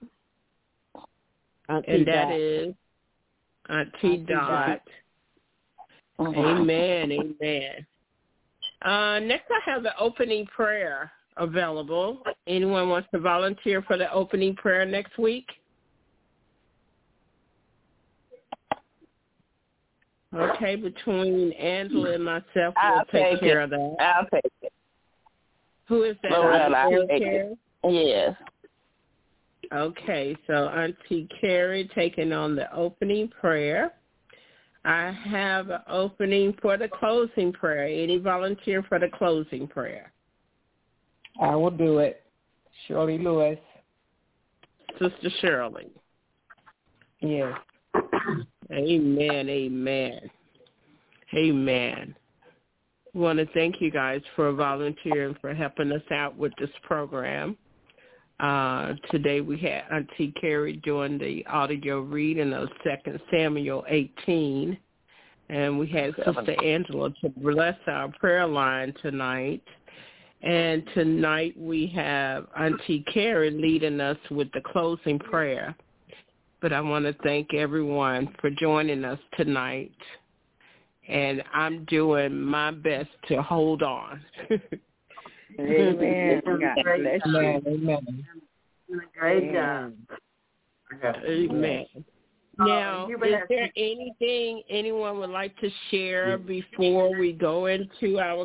And that is Auntie Dot. Amen, amen. Next I have the opening prayer available. Anyone wants to volunteer for the opening prayer next week? Okay, between Angela and myself, we'll take care of that. I'll take it. Who is that? Well, I'll take it. Yes. Okay, so Auntie Carrie taking on the opening prayer. I have an opening for the closing prayer. Any volunteer for the closing prayer? I will do it. Shirley Lewis. Sister Shirley. Yes. Amen, amen. Amen. We want to thank you guys for volunteering, for helping us out with this program. Today we had Auntie Carrie doing the audio reading of 2 Samuel 18, and we had Sister Angela to bless our prayer line tonight. And tonight we have Auntie Carrie leading us with the closing prayer. But I want to thank everyone for joining us tonight, and I'm doing my best to hold on. Amen. God bless you. Amen. Great job. Amen. Now, is there anything anyone would like to share before we go into our,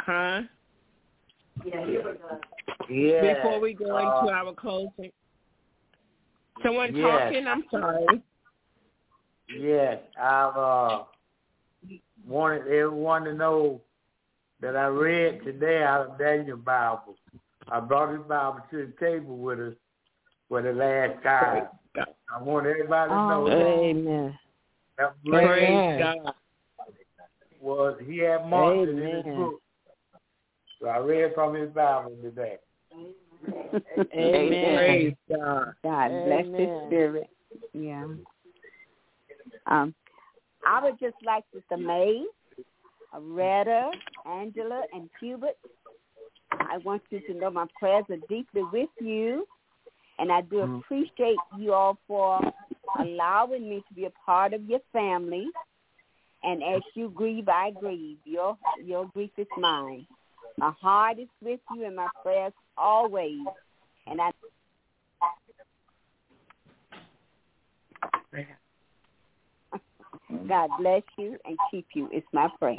before we go into our closing? Someone talking? I'm sorry. Yes, I've wanted everyone to know that I read today out of Daniel Bible. I brought his Bible to the table with us for the last time. I want everybody to know that Praise God. Was he had marked it in his book. So I read from his Bible today. Amen. Praise God. God bless His spirit. Yeah. I would just like Sister May, Retta, Angela, and Hubert. I want you to know my prayers are deeply with you, and I do appreciate you all for allowing me to be a part of your family. And as you grieve, I grieve. Your grief is mine. My heart is with you, and my prayers always. And God bless you and keep you. It's my prayer.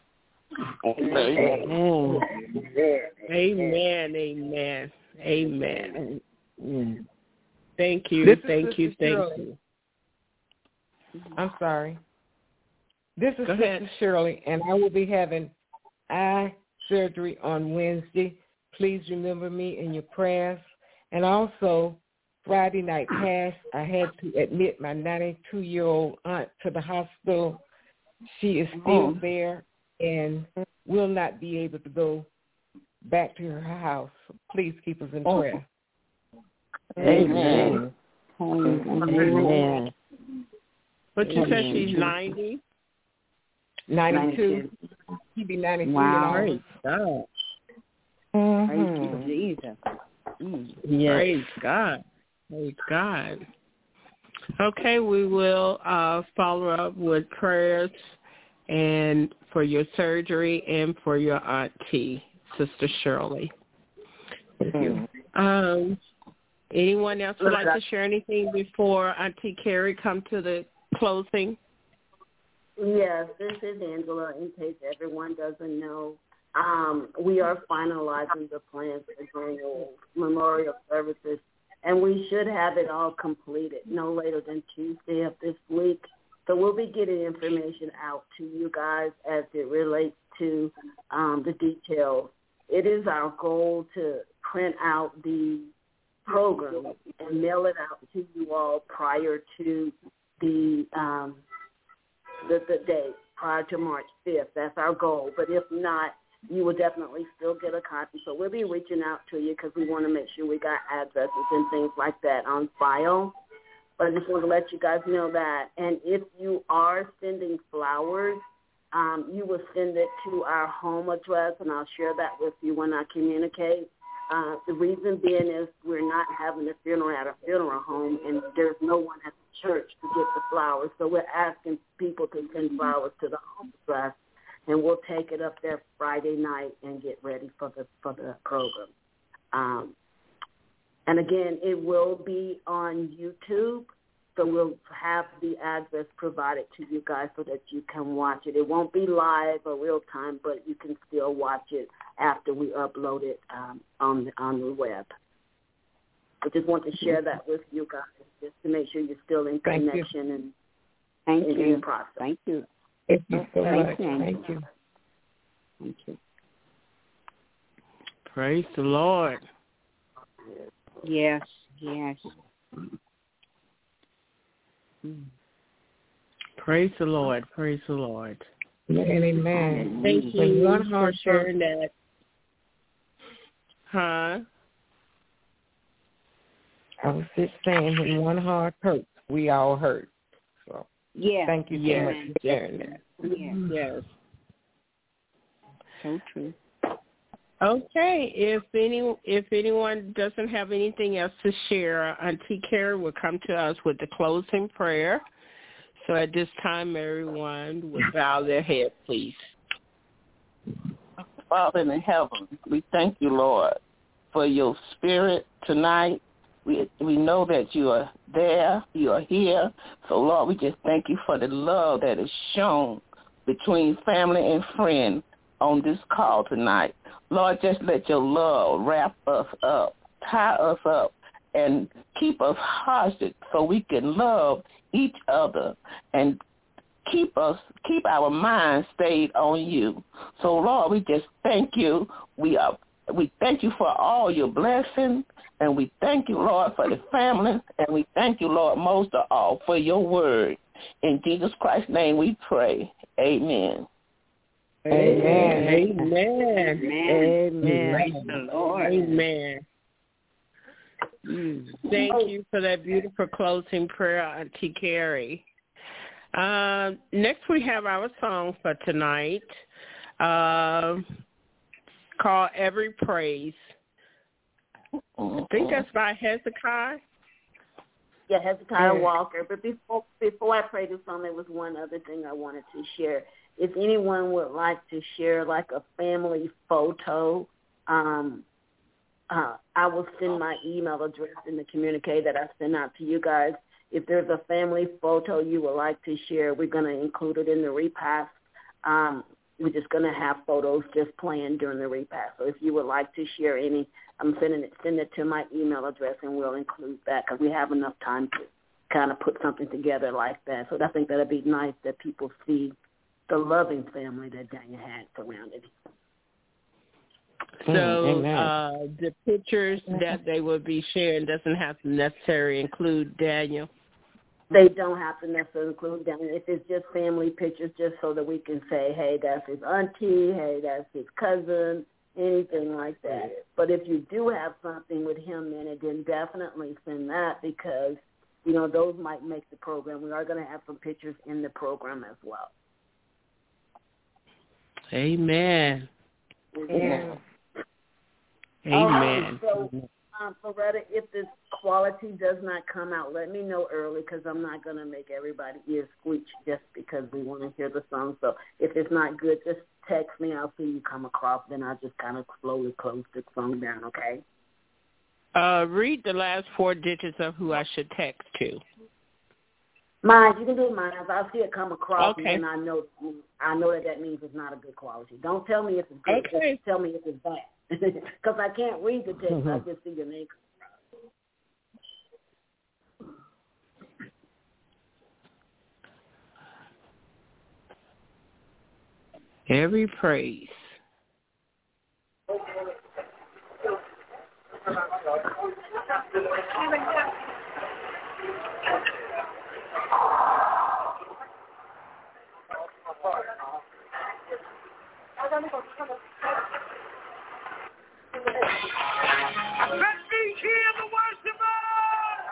Amen. Amen. Amen. Amen. Thank you. Thank you. Thank you. I'm sorry. This is Go ahead. Sister Shirley, and I will be having eye surgery on Wednesday. Please remember me in your prayers. And also, Friday night past, I had to admit my 92-year-old aunt to the hospital. She is still there and will not be able to go back to her house. Please keep us in prayer. Amen. Amen. What you said, she's 90? 92. She'll be 93 Wow. in God. Praise you, Jesus. Yes. Praise God. Praise God. Okay, we will follow up with prayers and for your surgery and for your auntie, Sister Shirley. Thank you. Anyone else would like to share anything before Auntie Carrie come to the closing? Yes, this is Angela. In case everyone doesn't know, we are finalizing the plans for Daniel's memorial services, and we should have it all completed no later than Tuesday of this week. So we'll be getting information out to you guys as it relates to the details. It is our goal to print out the program and mail it out to you all prior to the date, prior to March 5th. That's our goal. But if not, you will definitely still get a copy. So we'll be reaching out to you because we want to make sure we got addresses and things like that on file. But I just want to let you guys know that. And if you are sending flowers, you will send it to our home address, and I'll share that with you when I communicate. The reason being is we're not having a funeral at a funeral home, and there's no one at the church to get the flowers. So we're asking people to send flowers to the home address, and we'll take it up there Friday night and get ready for the program. And again, it will be on YouTube, so we'll have the address provided to you guys so that you can watch it. It won't be live or real time, but you can still watch it after we upload it on the web. I just want to share that with you guys just to make sure you're still in connection and in process. Thank you. Thank you so much. Thank you. Thank you. Praise the Lord. Yes. Praise the Lord. Praise the Lord. Amen. Thank you for sharing that. Huh? I was just saying, when one heart hurts, we all hurt. So thank you so much for sharing that. Yes. So true. Okay, if anyone doesn't have anything else to share, Auntie Carrie will come to us with the closing prayer. So at this time, everyone would bow their head, please. Father in heaven, we thank you, Lord, for your spirit tonight. We know that you are there, you are here. So, Lord, we just thank you for the love that is shown between family and friend on this call tonight. Lord, just let your love wrap us up, tie us up, and keep us hostage so we can love each other and keep our minds stayed on you. So, Lord, we just thank you. We thank you for all your blessings, and we thank you, Lord, for the family, and we thank you, Lord, most of all, for your word. In Jesus Christ's name we pray. Amen. Amen. Amen. Amen. Amen. Thank you for that beautiful closing prayer, Auntie Carrie. Next, we have our song for tonight called Every Praise. I think that's by Hezekiah. Yeah, Hezekiah Walker. But before I pray this song, there was one other thing I wanted to share. If anyone would like to share like a family photo, I will send my email address in the communique that I send out to you guys. If there's a family photo you would like to share, we're going to include it in the repast. We're just going to have photos just playing during the repast. So if you would like to share any, send it to my email address, and we'll include that because we have enough time to kind of put something together like that. So I think that would be nice that people see the loving family that Daniel had surrounded him. So the pictures that they will be sharing doesn't have to necessarily include Daniel. They don't have to necessarily include Daniel. If it's just family pictures, just so that we can say, hey, that's his auntie, hey, that's his cousin, anything like that. But if you do have something with him in it, then definitely send that because, you know, those might make the program. We are going to have some pictures in the program as well. Amen. Yeah. Amen. So, Loretta, if this quality does not come out, let me know early because I'm not going to make everybody ears squeak just because we want to hear the song. So if it's not good, just text me. I'll see you come across. Then I'll just kind of slowly close the song down, okay? Read the last 4 digits of who I should text to. Mine, you can do mine. If I see it come across, okay. then I know that means it's not a good quality. Don't tell me if it's good. Okay. Just tell me if it's bad. Because I can't read the text. I just see your name. Every praise. Let me hear the worshipers.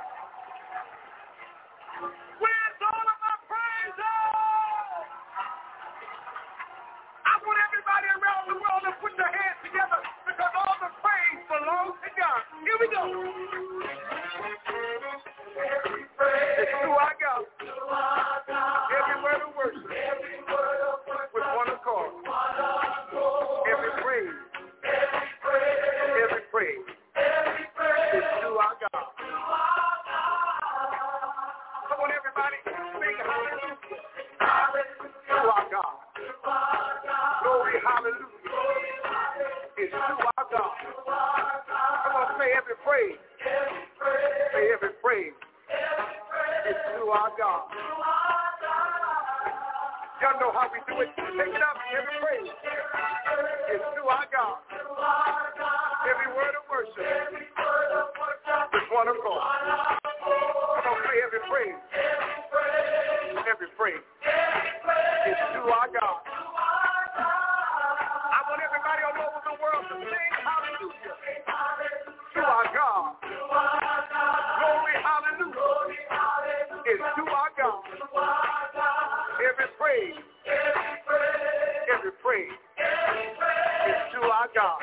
Where's all of my praises? I want everybody around the world to put their hands together because all the praise belongs to God. Here we go. It's who I got. Every word of worship. With one accord. Every praise. Every praise. It's who I got. Come on, everybody. Sing hallelujah. To our God. Glory, hallelujah. It's who I got. Come on, say every praise. Say every praise. It's who I got. Y'all know how we do it. Take it up. Every praise. It's who I got. Every word of worship. With one accord. Come on, say every praise. Every praise. It's who I got. I want everybody all over the world to sing hallelujah. To our God. Glory, hallelujah. It's who I got. Every praise. Every praise. It's who I got.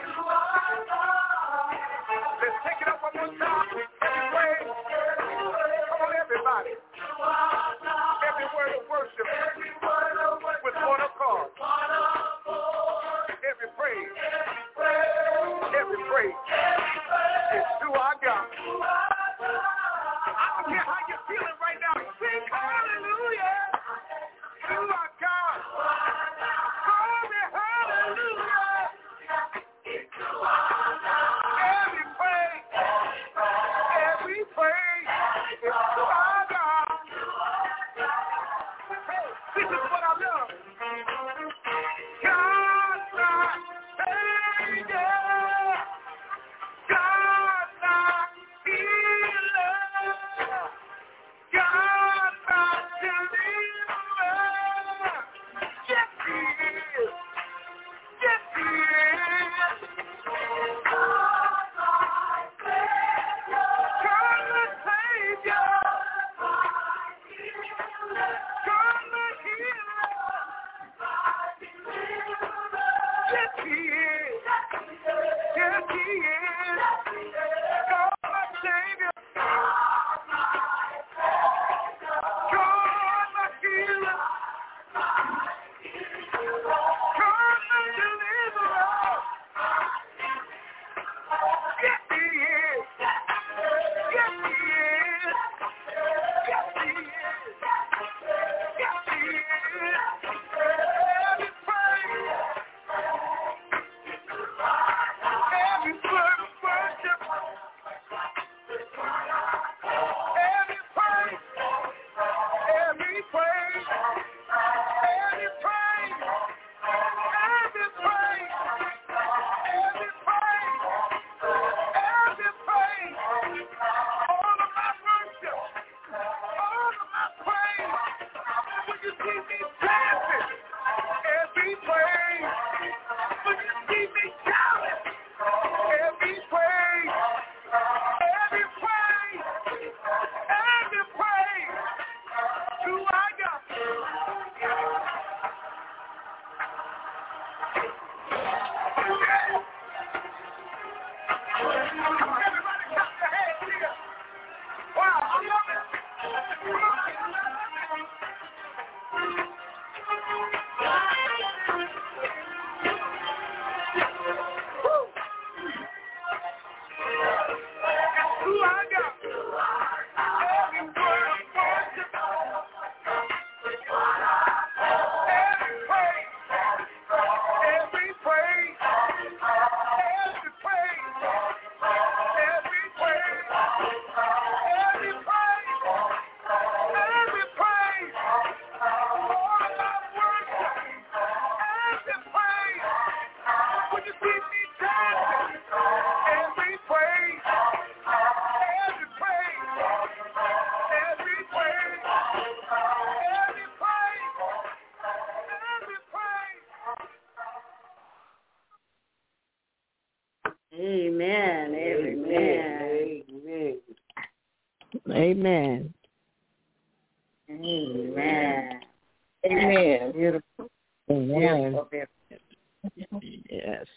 Let's take it up one more time. Every praise. Come on, everybody. Every word of worship. With one accord. Every praise. Every praise. It's who I got. I don't care how you're feeling right now. Sing hallelujah. To our God. Glory, hallelujah. Every praise. Every praise. It's to our God. Hey, this is what I love. God's not Savior. God's not healer. our God. Every word of worship, every praise, every praise, every praise, every praise, every praise, every praise, all of my worship, every praise. Would you see me dancing? Every praise, every praise, every praise, every praise, every praise. Amen. Amen. Amen. Amen. Amen. Beautiful. Amen. Beautiful. Yes.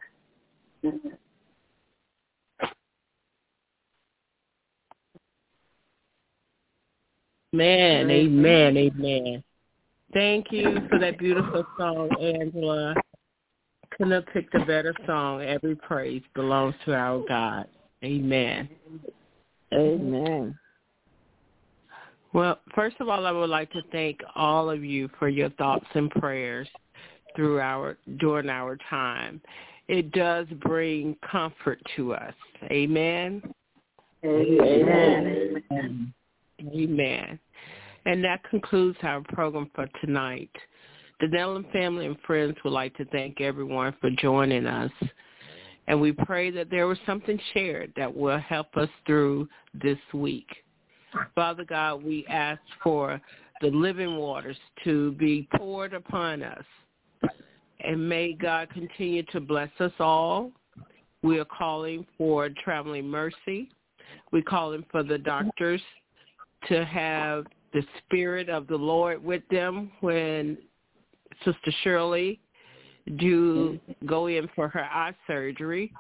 Man, amen, amen. Thank you for that beautiful song, Angela. Couldn't have picked a better song. Every praise belongs to our God. Amen. Amen. Well, first of all, I would like to thank all of you for your thoughts and prayers during our time. It does bring comfort to us. Amen. Amen. Amen. Amen. And that concludes our program for tonight. The Nellen family and friends would like to thank everyone for joining us. And we pray that there was something shared that will help us through this week. Father God, we ask for the living waters to be poured upon us. And may God continue to bless us all. We are calling for traveling mercy. We're calling for the doctors to have the Spirit of the Lord with them when Sister Shirley do go in for her eye surgery.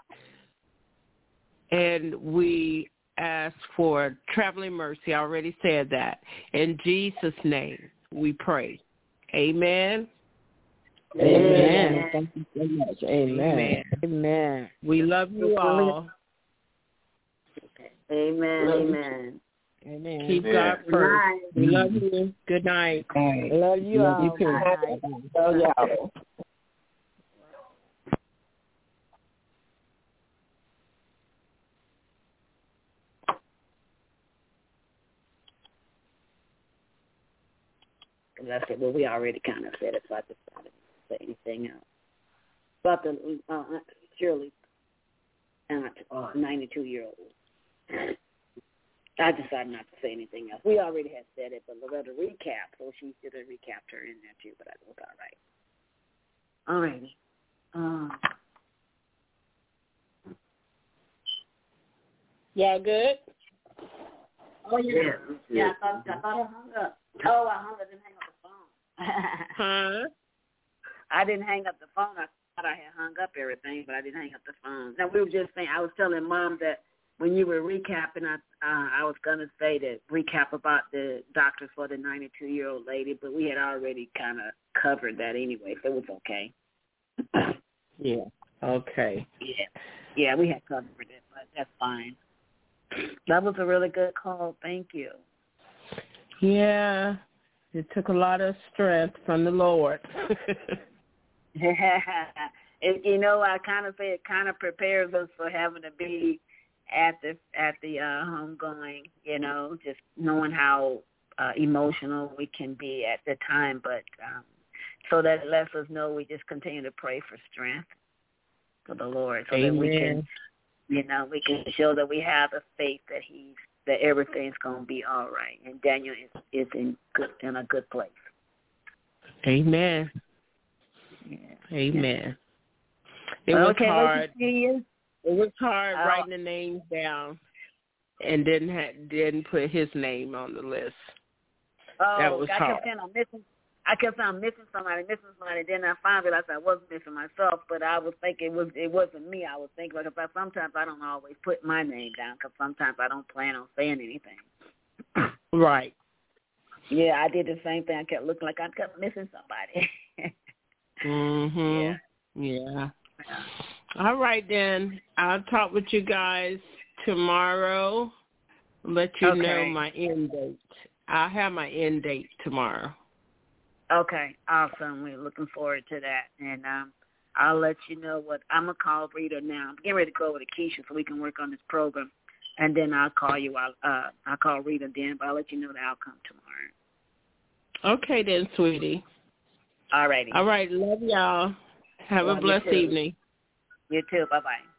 And we ask for traveling mercy. I already said that. In Jesus' name we pray. Amen. Amen. Thank you so much. Amen. Amen. We love you all. Amen. Amen. Amen. Keep God first. We love you. Good night. Love you all. You too. Love y'all. I said, well, we already kind of said it, so I decided not to say anything else. But the Shirley, 92-year-old, I decided not to say anything else. We already had said it, but Loretta recapped, so she should have recapped her in there too, but it was all right. All righty. Y'all good? Oh, yeah. Yeah, I thought I hung up. Oh, I didn't hang up the phone. Huh? I didn't hang up the phone. I thought I had hung up everything, but I didn't hang up the phone. Now, we were just saying, I was telling Mom that when you were recapping, I was going to say that recap about the doctors for the 92-year-old lady, but we had already kind of covered that anyway, so it was okay. Yeah. Okay. Yeah, we had covered it, but that's fine. That was a really good call. Thank you. Yeah. It took a lot of strength from the Lord. I kind of say it kind of prepares us for having to be at the homegoing, just knowing how emotional we can be at the time, but so that it lets us know we just continue to pray for strength for the Lord, so Amen. that we can, we can show that we have the faith that everything's going to be all right, and Daniel is in a good place. Amen. Yeah. Amen. It was hard. It was hard writing the names down and didn't put his name on the list. That was hard. I kept saying I'm missing somebody. Then I finally realized I wasn't missing myself, but I was thinking it wasn't me. I was thinking, because sometimes I don't always put my name down, because sometimes I don't plan on saying anything. Right. Yeah, I did the same thing. I kept looking like I kept missing somebody. Mhm. Yeah. All right, then. I'll talk with you guys tomorrow. Let you know my end date. I'll have my end date tomorrow. Okay, awesome. We're looking forward to that. And I'll let you know what I'm going to call Rita now. I'm getting ready to go over to Keisha so we can work on this program. And then I'll call you. I'll call Rita then, but I'll let you know the outcome tomorrow. Okay then, sweetie. All righty. All right. Love y'all. Have a blessed evening. You too. Bye-bye.